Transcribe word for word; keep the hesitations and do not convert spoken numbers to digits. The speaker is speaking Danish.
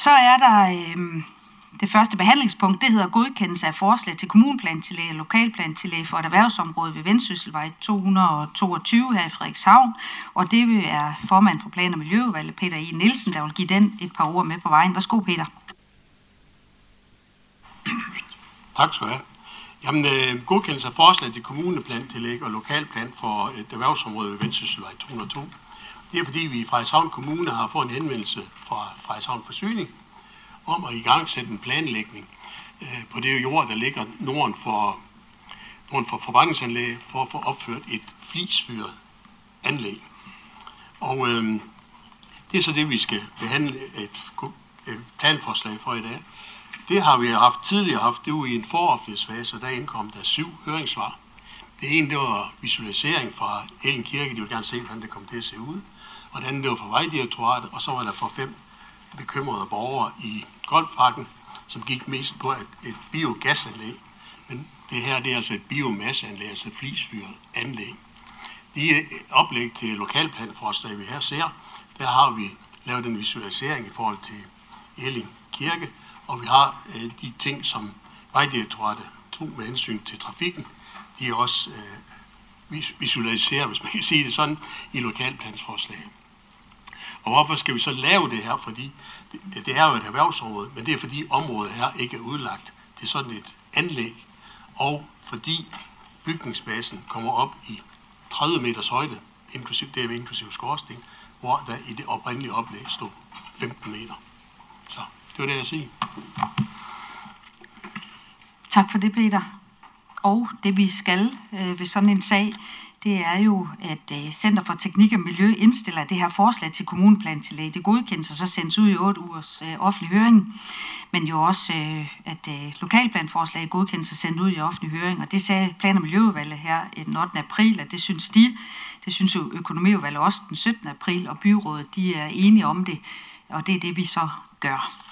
Så er der øh, det første behandlingspunkt, det hedder godkendelse af forslag til kommuneplantillæg og lokalplantillæg for et erhvervsområde ved Vendsysselvej to hundrede og toogtyve her i Frederikshavn. Og det er formand for Plan- og Miljøudvalget, Peter E. Nielsen, der vil give den et par ord med på vejen. Værsgo, Peter. Tak skal du have. Jamen, øh, godkendelse af forslag til kommuneplantillæg og lokalplan for et erhvervsområde ved Vendsysselvej to hundrede og to. Det er fordi, vi i Frederikshavn Kommune har fået en henvendelse fra Frederikshavn Forsyning om at igangsætte en planlægning øh, på det jord, der ligger norden for, norden for forbrændingsanlæg, for at få opført et flisfyret anlæg. Og øh, det er så det, vi skal behandle et, et planforslag for i dag. Det har vi haft tidligere haft, det var i en foroffentlighedsfase, og der indkom der syv høringssvar. Det ene, det var visualisering fra Elling Kirke, de ville gerne se, hvordan det kom til at se ud. Og det andet, det var fra Vejdirektoratet, og så var der for fem bekymrede borgere i Golfparken, som gik mest på et, et biogasanlæg. Men det her, det er altså et biomasseanlæg, altså et flisfyret anlæg. De oplæg til lokalplanforslag, vi her ser, der har vi lavet en visualisering i forhold til Elling Kirke, og vi har øh, de ting, som Vejdirektoratet tog med hensyn til trafikken, de er også øh, visualiseret, hvis man kan sige det sådan, i lokalplansforslag. Og hvorfor skal vi så lave det her? Fordi det, det er jo et erhvervsområde, men det er fordi området her ikke er udlagt til sådan et anlæg, og fordi bygningsbasen kommer op i tredive meters højde, inklusiv, det er inklusiv skorsten, hvor der i det oprindelige oplæg stod femten meter. Så det var det, jeg siger. Tak for det, Peter. Og det vi skal øh, ved sådan en sag, det er jo, at øh, Center for Teknik og Miljø indstiller det her forslag til kommuneplantillæg. Det godkendes og så sendes ud i otte ugers øh, offentlig høring, men jo også, øh, at øh, lokalplanforslag godkendes og sendt ud i offentlig høring. Og det sagde Plan- og Miljøudvalget her den ottende april, at det synes de. Det synes jo Økonomiudvalget også den syttende april, og byrådet de er enige om det, og det er det, vi så gør.